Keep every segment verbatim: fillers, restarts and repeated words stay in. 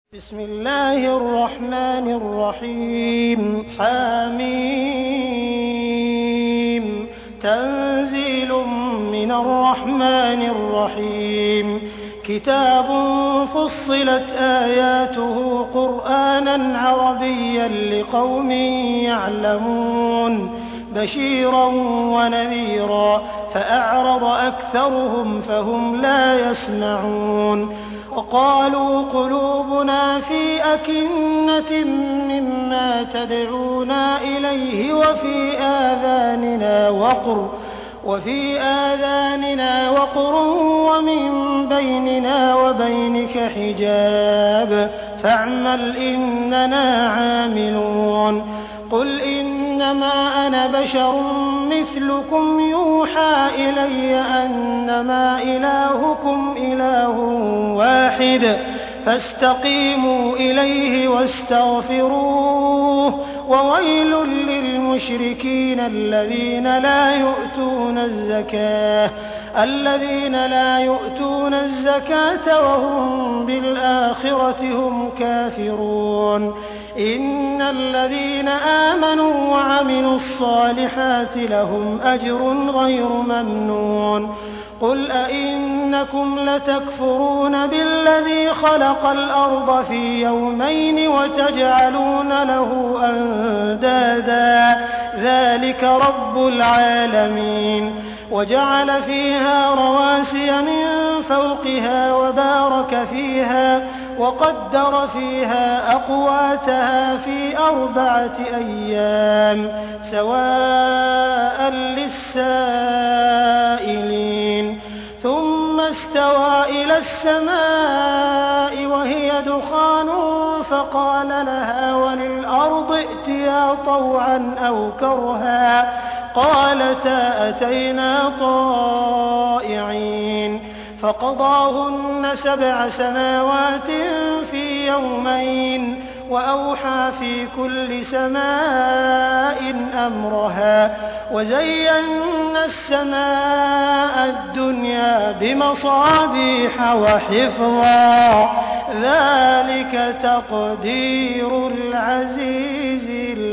بسم الله الرحمن الرحيم حميم تنزيل من الرحمن الرحيم كتاب فصلت آياته قرآنا عربيا لقوم يعلمون بشيرا ونذيرا فأعرض أكثرهم فهم لا يسمعون وقالوا قلوبنا في أكنة مما تدعونا إليه وفي آذاننا وقر وفي آذاننا وقر ومن بيننا وبينك حجاب فاعمل إننا عاملون قل إنما أنا بشر مثلكم يوحى إلي أنما إلهكم إله واحد فاستقيموا إليه واستغفروه وويل للمشركين الذين لا يؤتون الزكاة الذين لا يؤتون الزكاة وهم بالآخرة هم كافرون إن الذين آمنوا وعملوا الصالحات لهم أجر غير ممنون قل أئنكم لتكفرون بالذي خلق الأرض في يومين وتجعلون له أندادا ذلك رب العالمين وجعل فيها رواسي من فوقها وبارك فيها وقدر فيها أقواتها في أربعة أيام سواء للسائلين ثم استوى إلى السماء وهي دخان فقال لها وللأرض ائتيا طوعا أو كرها قالتا أتينا طائعين فقضاهن سبع سماوات في يومين وأوحى في كل سماء أمرها وزينا السماء الدنيا بمصابيح وحفظا ذلك تقدير العزيز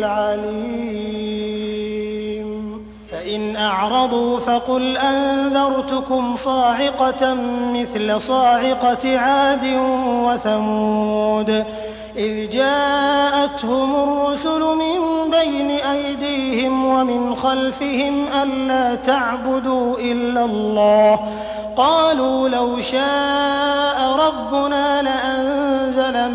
العليم فإن أعرضوا فقل أنذرتكم صاعقة مثل صاعقة عاد وثمود إذ جاءتهم الرسل من بين أيديهم ومن خلفهم ألا تعبدوا إلا الله قالوا لو شاء ربنا لأنزل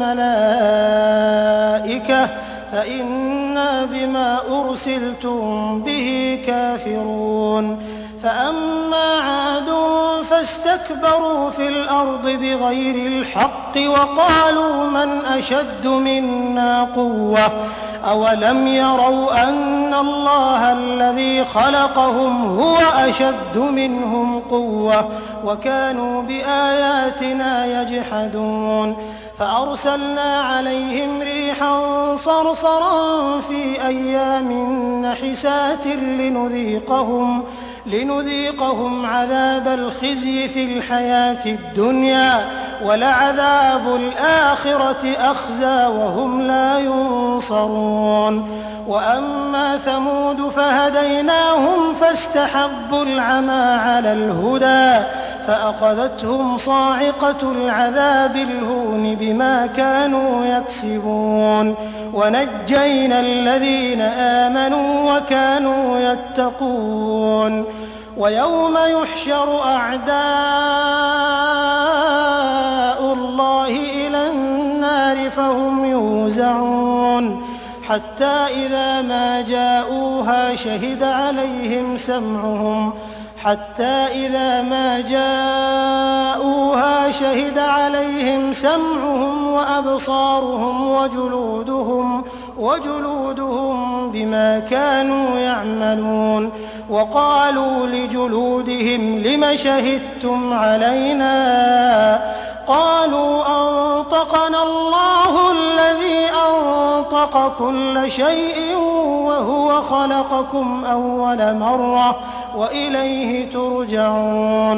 ملائكة فإنا بما أرسلتم به كافرون فأما عاد فاستكبروا في الأرض بغير الحق وقالوا من أشد منا قوة أولم يروا أن الله الذي خلقهم هو أشد منهم قوة وكانوا بآياتنا يجحدون فأرسلنا عليهم ريحا صرصرا في أيام نحسات لنذيقهم لنذيقهم عذاب الخزي في الحياة الدنيا ولعذاب الآخرة أخزى وهم لا ينصرون وأما ثمود فهديناهم فاستحبوا العمى على الهدى فأخذتهم صاعقة العذاب الهون بما كانوا يكسبون ونجينا الذين آمنوا وكانوا يتقون ويوم يحشر أعداء الله إلى النار فهم يوزعون حتى إذا ما جاءوها شهد عليهم سمعهم حتى إذا ما جاءوها شهد عليهم سمعهم وأبصارهم وجلودهم وجلودهم بما كانوا يعملون وقالوا لجلودهم لم شهدتم علينا قالوا أنطقنا الله الذي أنطق كل شيء وهو خلقكم أول مرة وإليه ترجعون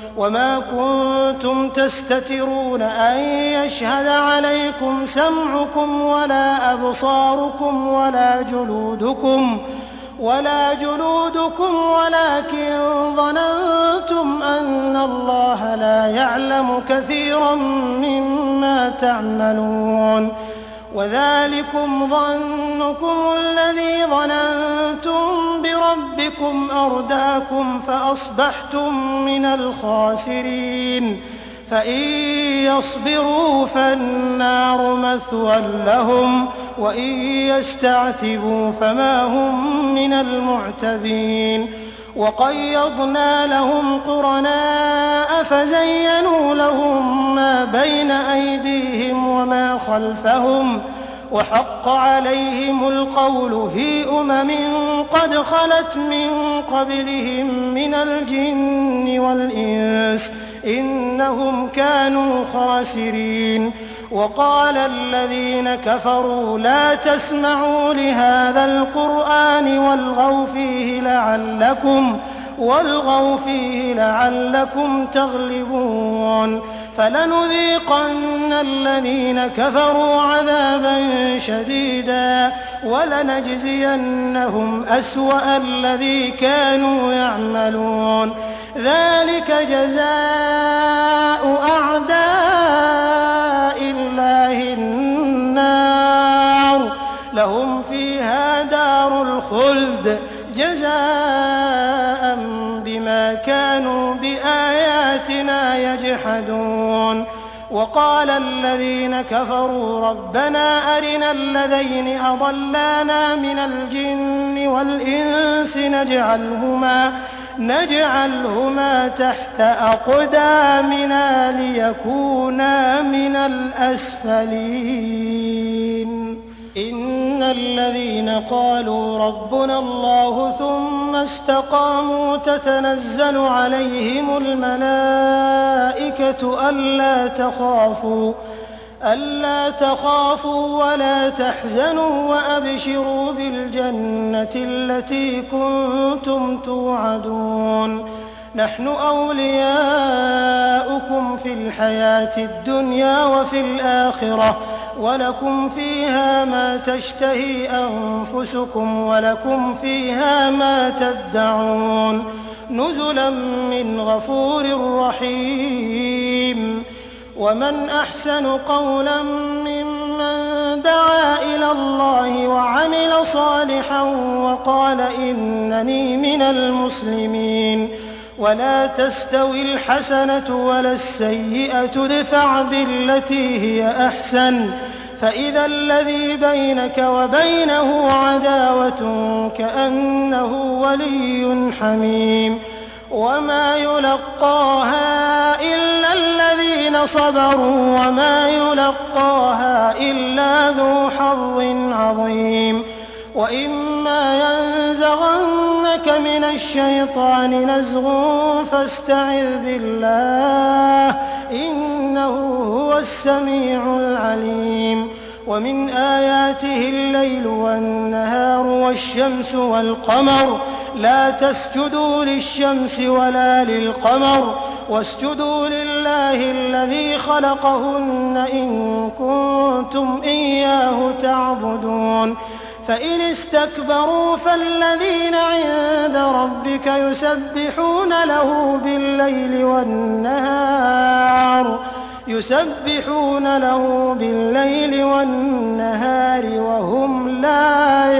وما كنتم تستترون أن يشهد عليكم سمعكم ولا أبصاركم ولا جلودكم ولا جلودكم ولكن ظننتم أن الله لا يعلم كثيرا مما تعملون وذلكم ظنكم الذي ظننتم بربكم أرداكم فأصبحتم من الخاسرين فإن يصبروا فالنار مثوى لهم وإن يستعتبوا فما هم من المعتبين وقيضنا لهم قرناء فزينوا لهم ما بين أيديهم وما خلفهم وحق عليهم القول في أمم قد خلت من قبلهم من الجن والإنس إنهم كانوا خاسرين وقال الذين كفروا لا تسمعوا لهذا القرآن والغوا فيه لعلكم والغوا فيه لعلكم تغلبون فلنذيقن الذين كفروا عذابا شديدا ولنجزينهم أسوأ الذي كانوا يعملون ذلك جزاء أعداء الله النار لهم فيها دار الخلد جزاء بما كانوا بآياتنا يجحدون وقال الذين كفروا ربنا أرنا الذين أضلانا من الجن والإنس نجعلهما نجعلهما تحت أقدامنا ليكونا من الأسفلين إن الذين قالوا ربنا الله ثم استقاموا تتنزل عليهم الملائكة ألا تخافوا ألا تخافوا ولا تحزنوا وأبشروا بالجنة التي كنتم توعدون نحن أولياؤكم في الحياة الدنيا وفي الآخرة ولكم فيها ما تشتهي أنفسكم ولكم فيها ما تدعون نزلا من غفور رحيم ومن أحسن قولا ممن دعا إلى الله وعمل صالحا وقال إنني من المسلمين ولا تستوي الحسنة ولا السيئة ادفع بالتي هي أحسن فإذا الذي بينك وبينه عداوة كأنه ولي حميم وما يلقاها إلا الذين صبروا وما يلقاها إلا ذو حظ عظيم وإما ينزغنك من الشيطان نزغ فاستعذ بالله إنه هو السميع العليم ومن آياته الليل والنهار والشمس والقمر لا تسجدوا للشمس ولا للقمر واسجدوا لله الذي خلقهن إن كنتم إياه تعبدون فإن استكبروا فالذين عند ربك يسبحون له بالليل والنهار يسبحون له بالليل والنهار وهم لا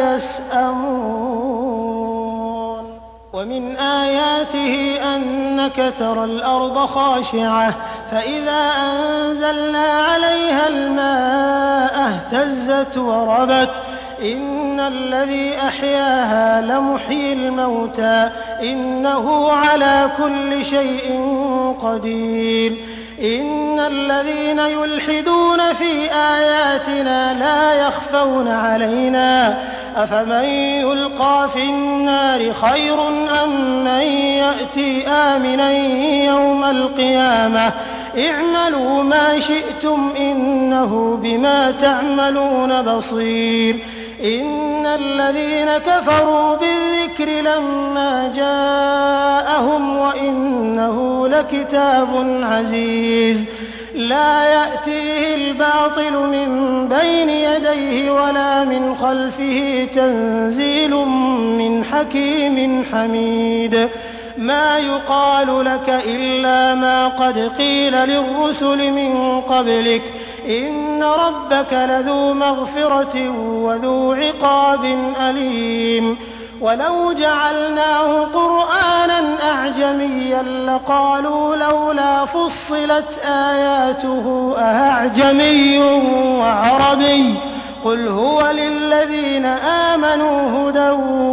يسأمون ومن آياته أنك ترى الأرض خاشعة فإذا أنزلنا عليها الماء اهتزت وربت إن الذي أحياها لمحيي الموتى إنه على كل شيء قدير إن الذين يلحدون في آياتنا لا يخفون علينا أفمن يلقى في النار خير أم من يأتي آمنا يوم القيامة اعملوا ما شئتم إنه بما تعملون بصير إن الذين كفروا بالذكر لما جاءهم وإنه لكتاب عزيز لا يأتيه الباطل من بين يديه ولا من خلفه تنزيل من حكيم حميد ما يقال لك إلا ما قد قيل للرسل من قبلك إن ربك لذو مغفرة وذو عقاب أليم ولو جعلناه قرآنا أعجميا لقالوا لولا فصلت آياته أأعجمي وعربي قل هو للذين آمنوا هدى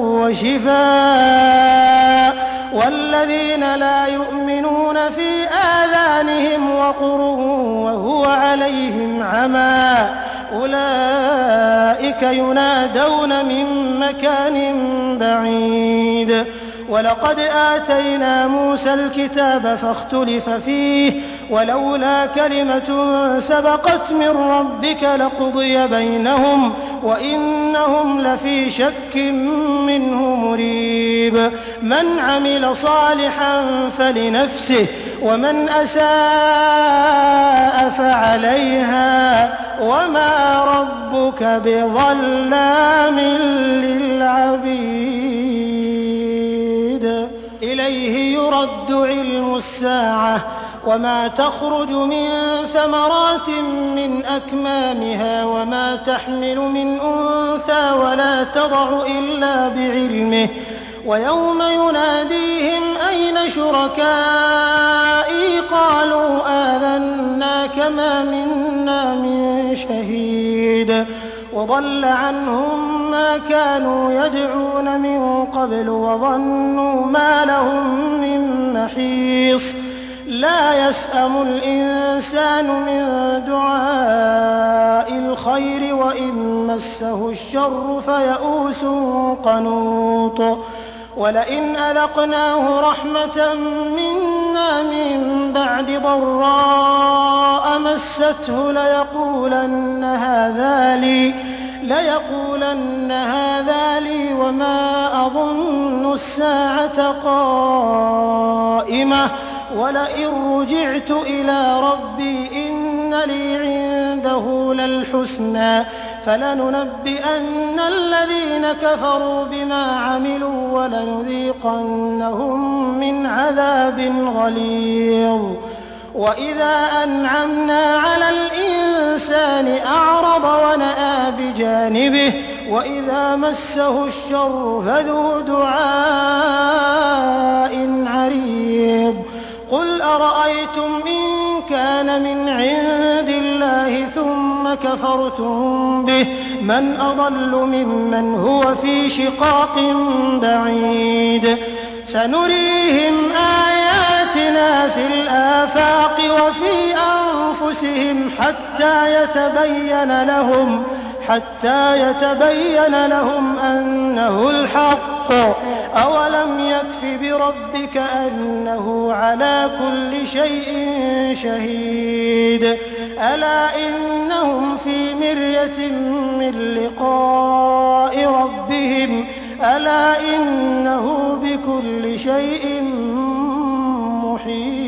وشفاء والذين لا يؤمنون في آذانهم وقر وهو عليهم عمى أولئك ينادون من مكان بعيد ولقد آتينا موسى الكتاب فاختلف فيه ولولا كلمة سبقت من ربك لقضي بينهم وإنهم لفي شك منه مريب من عمل صالحا فلنفسه ومن أساء فعليها وما ربك بظلام للعبيد إليه يرد علم الساعة وما تخرج من ثمرات من أكمامها وما تحمل من أنثى ولا تضع إلا بعلمه ويوم يناديهم أين شركائي قالوا آذناك ما منا من شهيد وضل عنهم ما كانوا يدعون من قبل وظنوا ما لهم من محيص لا يسأم الإنسان من دعاء الخير وإن مسه الشر فيئوس قنوط ولئن أذقناه رحمة منا من بعد ضراء مسته ليقولن هذا لي ليقولن هذا لي وما أظن الساعة قائمة ولئن رجعت إلى ربي إن لي عنده للحسنى فلننبئن الذين كفروا بما عملوا ولنذيقنهم من عذاب غليظ وإذا أنعمنا على الإنسان أعرض ونأى بجانبه وإذا مسه الشر فذو دعاء عريض قل أرأيتم إن كان من عند الله ثم كفرتم به من أضل ممن هو في شقاق بعيد سنريهم آياتنا في الآفاق وفي أنفسهم حتى يتبين لهم حتى يتبين لهم أنه الحق أولم يكف بربك أنه على كل شيء شهيد ألا إنهم في مرية من لقاء ربهم ألا إنه بكل شيء محيط